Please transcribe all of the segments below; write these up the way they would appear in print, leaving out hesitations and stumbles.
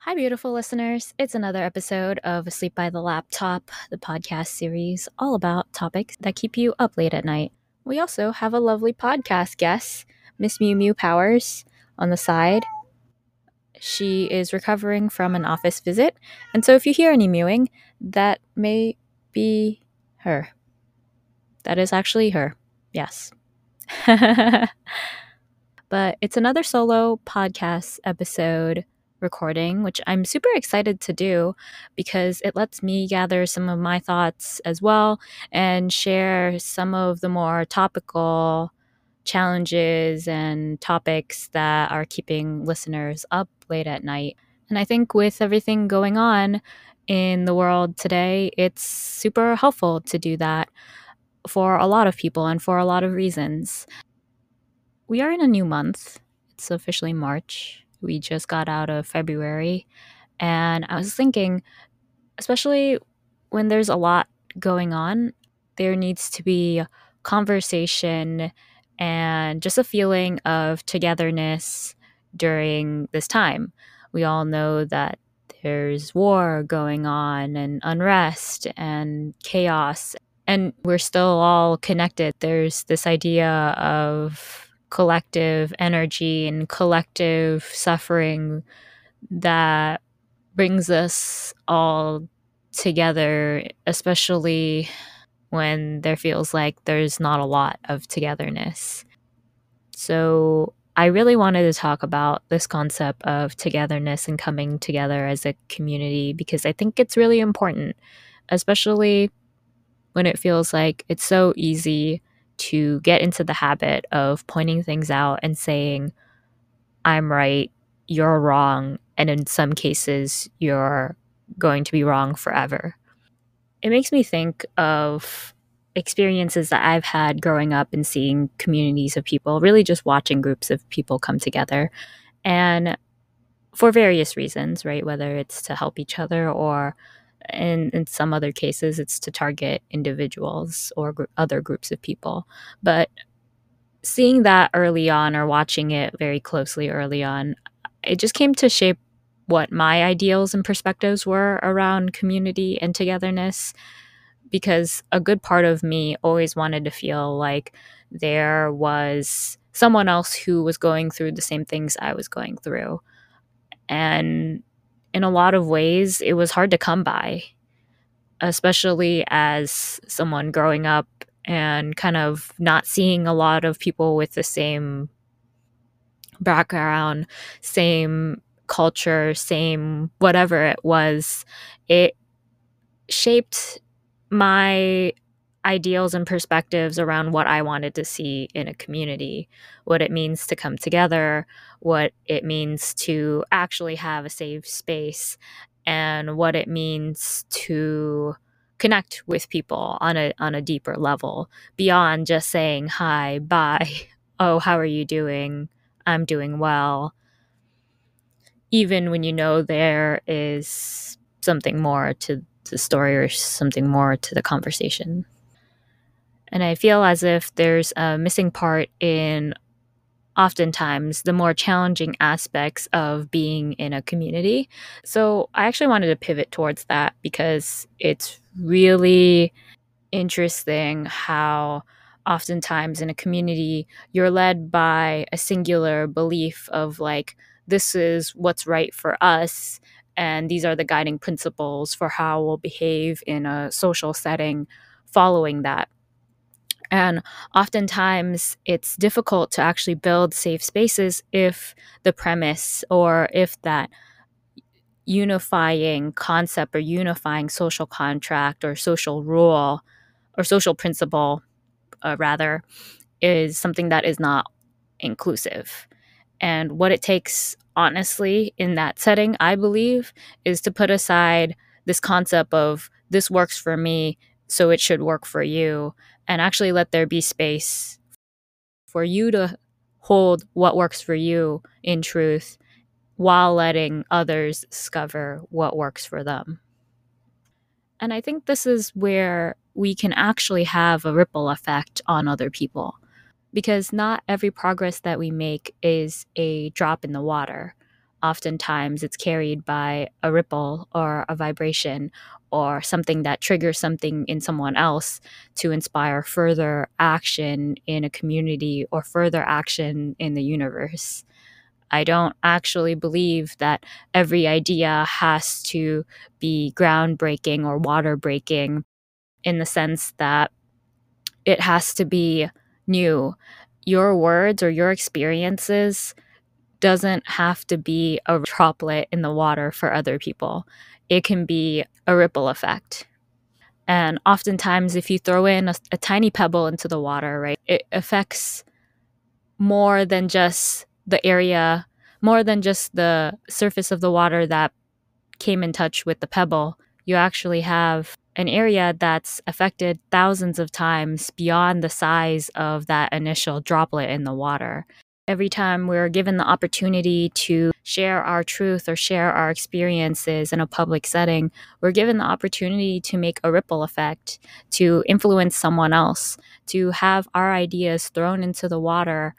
Hi, beautiful listeners. It's another episode of Asleep by the Laptop, the podcast series all about topics that keep you up late at night. We also have a lovely podcast guest, Miss Mew Mew Powers, on the side. She is recovering from an office visit, and so if you hear any mewing, that may be her. That is actually her. Yes. But it's another solo podcast episode recording, which I'm super excited to do because it lets me gather some of my thoughts as well and share some of the more topical challenges and topics that are keeping listeners up late at night. And I think with everything going on in the world today, it's super helpful to do that for a lot of people and for a lot of reasons. We are in a new month. It's officially March. We just got out of February. And I was thinking, especially when there's a lot going on, there needs to be conversation and just a feeling of togetherness during this time. We all know that there's war going on and unrest and chaos, and we're still all connected. There's this idea of collective energy and collective suffering that brings us all together, especially when there feels like there's not a lot of togetherness. So I really wanted to talk about this concept of togetherness and coming together as a community because I think it's really important, especially when it feels like it's so easy to get into the habit of pointing things out and saying, I'm right, you're wrong, and in some cases, you're going to be wrong forever. It makes me think of experiences that I've had growing up and seeing communities of people, really just watching groups of people come together. And for various reasons, right? Whether it's to help each other or in some other cases, it's to target individuals or other groups of people. But seeing that early on or watching it very closely early on, it just came to shape what my ideals and perspectives were around community and togetherness because a good part of me always wanted to feel like there was someone else who was going through the same things I was going through. And in a lot of ways, it was hard to come by, especially as someone growing up and kind of not seeing a lot of people with the same background, same culture, same whatever it was. It shaped my ideals and perspectives around what I wanted to see in a community, what it means to come together, what it means to actually have a safe space, and what it means to connect with people on a deeper level beyond just saying hi, bye, oh, how are you doing? I'm doing well. Even when you know there is something more to the story or something more to the conversation. And I feel as if there's a missing part in oftentimes the more challenging aspects of being in a community. So I actually wanted to pivot towards that because it's really interesting how oftentimes in a community you're led by a singular belief of like, this is what's right for us. And these are the guiding principles for how we'll behave in a social setting following that. And oftentimes it's difficult to actually build safe spaces if the premise or if that unifying concept or unifying social contract or social rule or social principle, rather, is something that is not inclusive. And what it takes, honestly, in that setting, I believe, is to put aside this concept of this works for me, so it should work for you, and actually let there be space for you to hold what works for you in truth while letting others discover what works for them. And I think this is where we can actually have a ripple effect on other people because not every progress that we make is a drop in the water. oftentimes it's carried by a ripple or a vibration or something that triggers something in someone else to inspire further action in a community or further action in the universe. I don't actually believe that every idea has to be groundbreaking or water breaking in the sense that it has to be new. Your words or your experiences doesn't have to be a droplet in the water for other people. It can be a ripple effect. And oftentimes, if you throw in a tiny pebble into the water, right, it affects more than just the area, more than just the surface of the water that came in touch with the pebble. You actually have an area that's affected thousands of times beyond the size of that initial droplet in the water. Every time we're given the opportunity to share our truth or share our experiences in a public setting, we're given the opportunity to make a ripple effect, to influence someone else, to have our ideas thrown into the water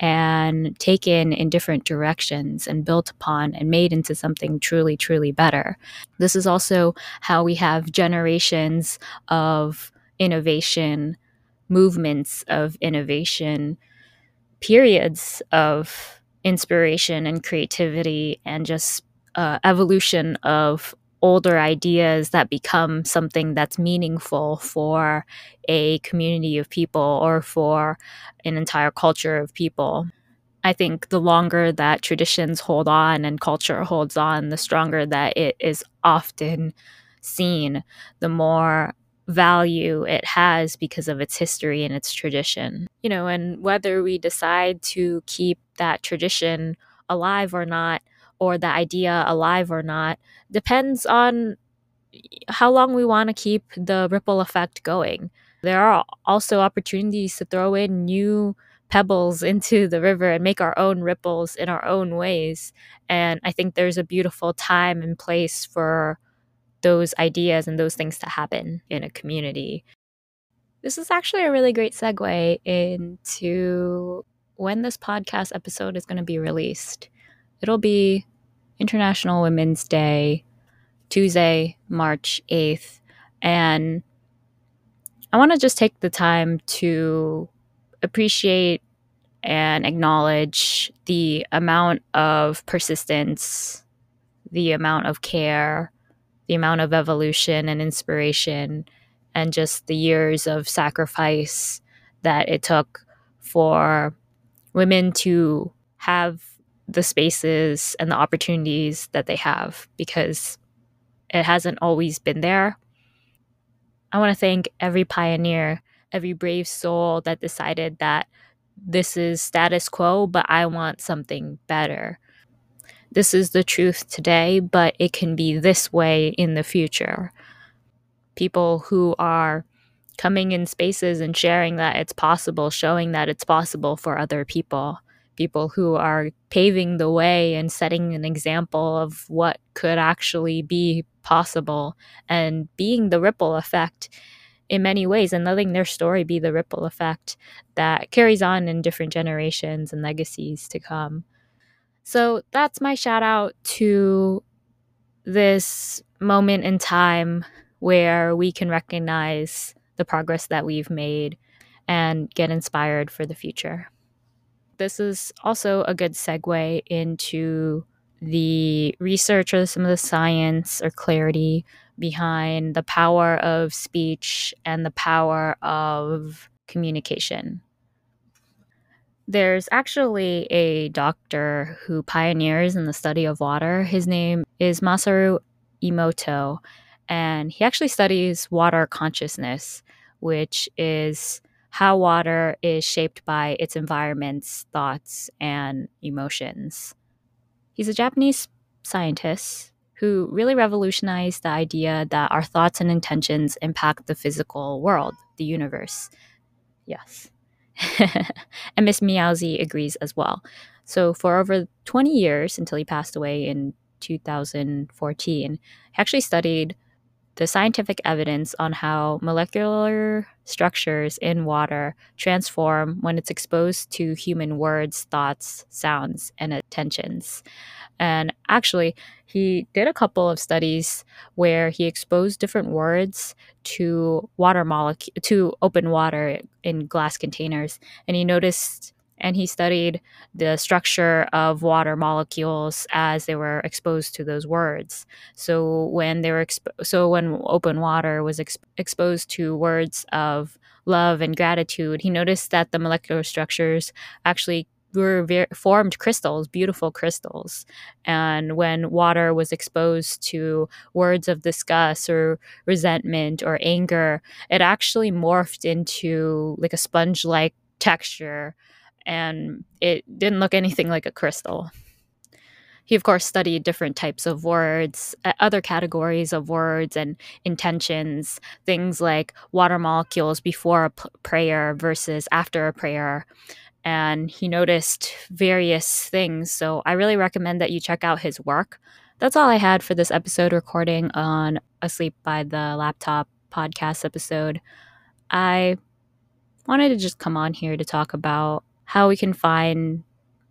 and taken in different directions and built upon and made into something truly, truly better. This is also how we have generations of innovation, movements of innovation, periods of inspiration and creativity, and just evolution of older ideas that become something that's meaningful for a community of people or for an entire culture of people. I think the longer that traditions hold on and culture holds on, the stronger that it is often seen, the more value it has because of its history and its tradition. And whether we decide to keep that tradition alive or not, or the idea alive or not, depends on how long we want to keep the ripple effect going. There are also opportunities to throw in new pebbles into the river and make our own ripples in our own ways. And I think there's a beautiful time and place for those ideas and those things to happen in a community. This is actually a really great segue into when this podcast episode is going to be released. It'll be International Women's Day, Tuesday, March 8th. And I want to just take the time to appreciate and acknowledge the amount of persistence, the amount of care, the amount of evolution and inspiration, and just the years of sacrifice that it took for women to have the spaces and the opportunities that they have, because it hasn't always been there. I want to thank every pioneer, every brave soul that decided that this is status quo, but I want something better. This is the truth today, but it can be this way in the future. People who are coming in spaces and sharing that it's possible, showing that it's possible for other people. People who are paving the way and setting an example of what could actually be possible and being the ripple effect in many ways, and letting their story be the ripple effect that carries on in different generations and legacies to come. So that's my shout out to this moment in time where we can recognize the progress that we've made and get inspired for the future. This is also a good segue into the research or some of the science or clarity behind the power of speech and the power of communication. There's actually a doctor who pioneers in the study of water. His name is Masaru Emoto, and he actually studies water consciousness, which is how water is shaped by its environment's thoughts and emotions. He's a Japanese scientist who really revolutionized the idea that our thoughts and intentions impact the physical world, the universe. Yes. And Miss Meowsy agrees as well. So for over 20 years, until he passed away in 2014, he actually studied the scientific evidence on how molecular structures in water transform when it's exposed to human words, thoughts, sounds, and attentions. And actually, he did a couple of studies where he exposed different words to to open water in glass containers, and he studied the structure of water molecules as they were exposed to those words. So when open water was exposed to words of love and gratitude, he noticed that the molecular structures actually formed crystals, beautiful crystals. And when water was exposed to words of disgust or resentment or anger, it actually morphed into like a sponge like texture, and it didn't look anything like a crystal. He, of course, studied different types of words, other categories of words and intentions, things like water molecules before a prayer versus after a prayer. And he noticed various things. So I really recommend that you check out his work. That's all I had for this episode recording on Asleep by the Laptop podcast episode. I wanted to just come on here to talk about how we can find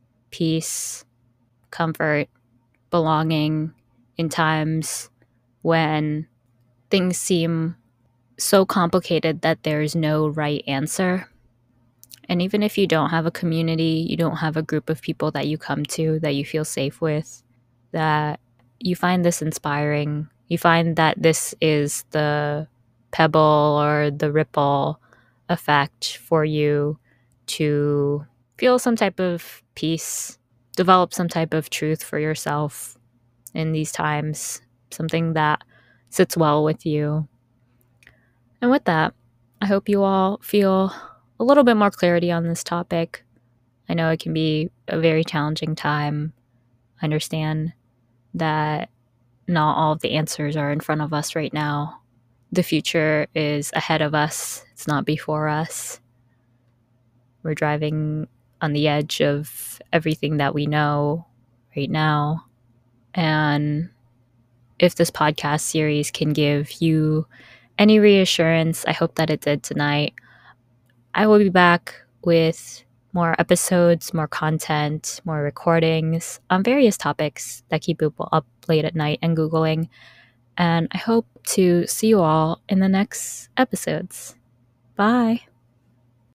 peace, comfort, belonging in times when things seem so complicated that there's no right answer. And even if you don't have a community, you don't have a group of people that you come to that you feel safe with, that you find this inspiring. You find that this is the pebble or the ripple effect for you to feel some type of peace, develop some type of truth for yourself in these times, something that sits well with you. And with that, I hope you all feel a little bit more clarity on this topic. I know it can be a very challenging time. I understand that not all of the answers are in front of us right now. The future is ahead of us, it's not before us. We're driving on the edge of everything that we know right now. And if this podcast series can give you any reassurance, I hope that it did tonight. I will be back with more episodes, more content, more recordings on various topics that keep people up late at night and Googling. And I hope to see you all in the next episodes. Bye.